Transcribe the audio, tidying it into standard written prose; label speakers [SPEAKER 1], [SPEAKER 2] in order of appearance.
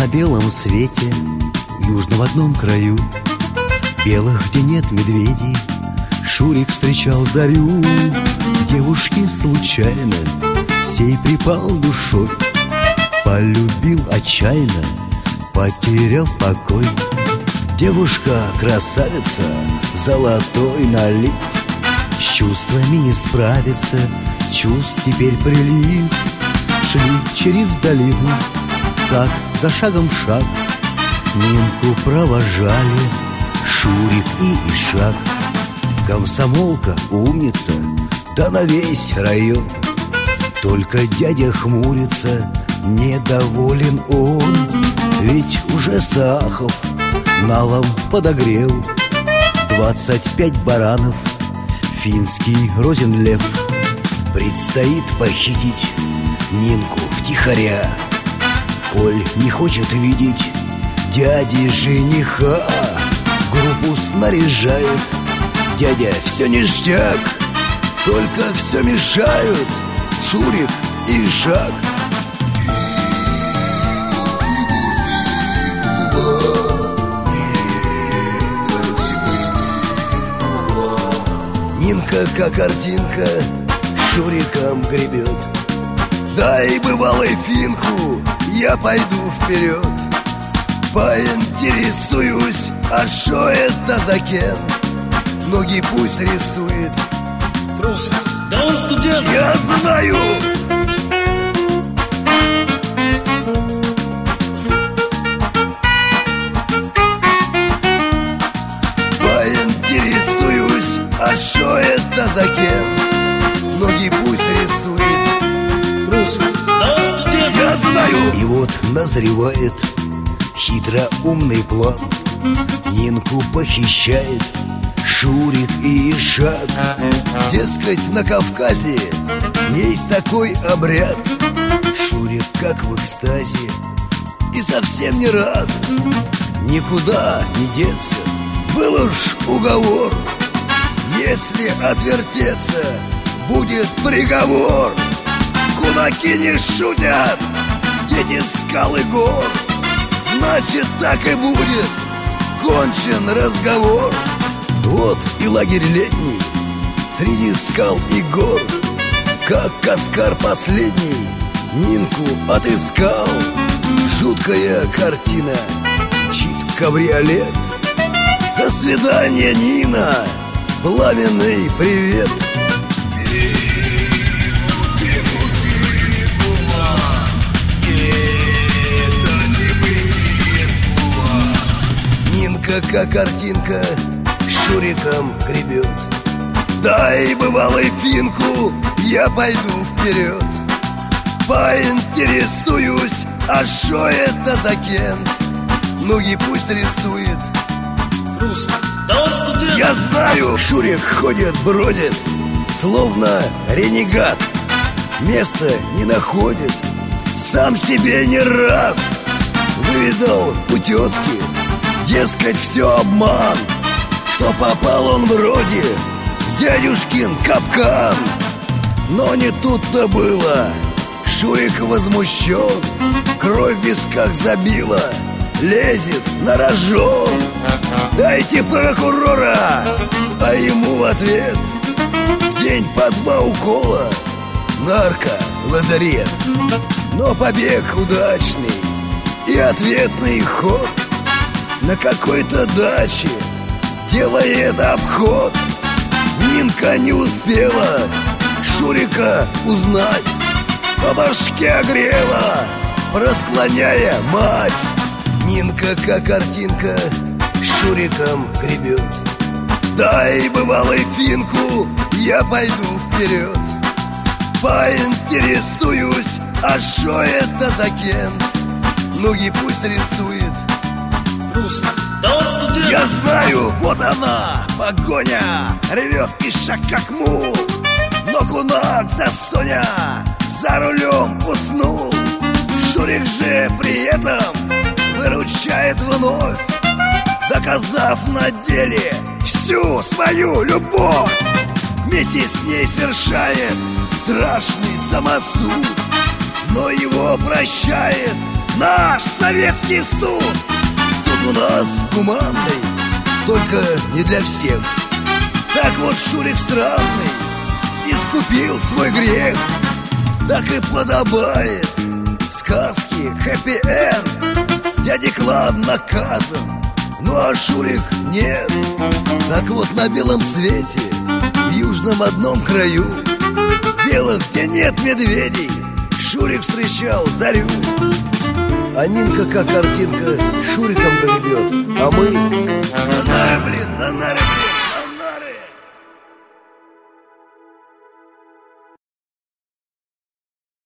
[SPEAKER 1] белом свете, южно в одном краю, белых, где нет медведей, Шурик встречал зарю. Девушке случайно сей припал душой, полюбил отчаянно, потерял покой. Девушка красавица, золотой налив, с чувствами не справится, чувств теперь прилив. Шли через долину, так за шагом шаг, Нинку провожали Шурик и Ишак. Комсомолка, умница, да на весь район. Только дядя хмурится, недоволен он, ведь уже Сахов налом подогрел 25 баранов, финский розенлев. Предстоит похитить Нинку втихаря, коль не хочет видеть дяди жениха. Группу снаряжает, дядя все ништяк, только все мешают Шурик и Ишак. Нинка, как картинка, Шуриком гребет. Дай бывалой финку, я пойду вперед. Поинтересуюсь, а шо это за кент? Ноги пусть рисует.
[SPEAKER 2] Трус, да он студент.
[SPEAKER 1] Я знаю. Поинтересуюсь, а шо это за кент? Ноги пусть рисует.
[SPEAKER 2] Трус, да он студент.
[SPEAKER 1] Я знаю. И вот назревает хитроумный план. Нинку похищает Шурик и Ишак. Дескать, на Кавказе есть такой обряд. Шурик как в экстазе и совсем не рад. Никуда не деться, был уж уговор. Если отвертеться, будет приговор. Кулаки не шутят, дети скал и гор. Значит, так и будет кончен разговор. Вот и лагерь летний среди скал и гор. Как Каскар последний Нинку отыскал. Жуткая картина, мчит кабриолет. До свидания, Нина, пламенный привет. Нинка, как картинка, Шуриком гребет. Дай бывалой финку, я пойду вперед. Поинтересуюсь, а шо это за кент? Ноги пусть рисует.
[SPEAKER 2] Трус, да он студент.
[SPEAKER 1] Я знаю. Шурик ходит, бродит, словно ренегат. Места не находит, сам себе не рад. Выведал у тетки, дескать, все обман, что попал он вроде в дядюшкин капкан. Но не тут-то было. Шурик возмущен, кровь в висках забила, лезет на рожон. Дайте прокурора, а ему в ответ в день по 2 укола, нарко-лазарет. Но побег удачный и ответный ход. На какой-то даче делает обход. Нинка не успела Шурика узнать, по башке огрела, просклоняя мать. Нинка, как картинка, Шуриком гребет. Дай бывалой финку, я пойду вперед. Поинтересуюсь, а шо это за кент? Ноги пусть рисует.
[SPEAKER 2] Трус, да он студент.
[SPEAKER 1] Я знаю, вот она, погоня, ревет Ишак как мул. Но кунак засуня за рулем уснул. Шурик же при этом выручает вновь, доказав на деле всю свою любовь. Вместе с ней совершает страшный самосуд, но его прощает наш советский суд. Суд у нас гуманный, только не для всех. Так вот Шурик странный искупил свой грех. Так и подобает в сказке хэппи-энд. Дядя Клан наказан, ну а Шурик нет. Так вот на белом свете, в южном одном краю, белых, где нет медведей, Шурик встречал зарю. А Нинка, как картинка, Шуриком гребет, а мы... На наре, блин, на наре, блин.